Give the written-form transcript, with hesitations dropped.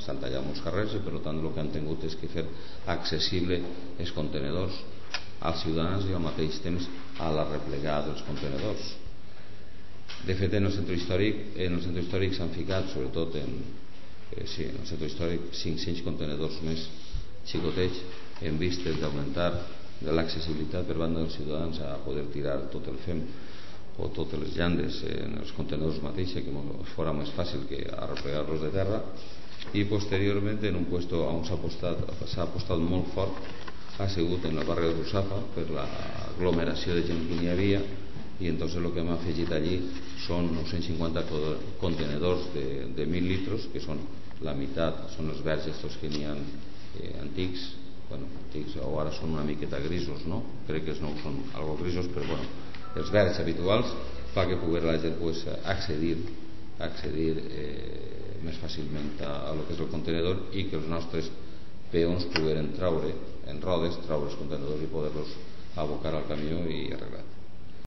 s'han tallat molts carrers i per tant el que han tingut és que fer accessible els contenedors als ciutadans i al mateix temps a la replegada dels contenedors. De fet, en el centre històric s'han ficat, sobretot en el centre històric, 500 contenedors més xicotets en vistes d'augmentar l'accessibilitat per banda dels ciutadans a poder tirar tot el fem o totes les llandes en els contenedors mateixos, que fora més fàcil que arreplegar-los de terra. I posteriorment, en un puesto on s'ha apostat molt fort ha sigut en el barri de Russafa per l'aglomeració de gent que n'hi havia, i entonces el que hem afegit allí són 950 contenedors de 1.000 litres, que són la meitat, són els verges estos que n'hi ha antics, o ara són una miqueta grisos, no? Crec que els nous són algo grisos, però bueno, els verds habituals, fa que pugui la gent accedir més fàcilment a lo que és el contenedor i que els nostres peons pogueren treure en rodes, treure els contenedors i poder-los abocar al camió i arreglar.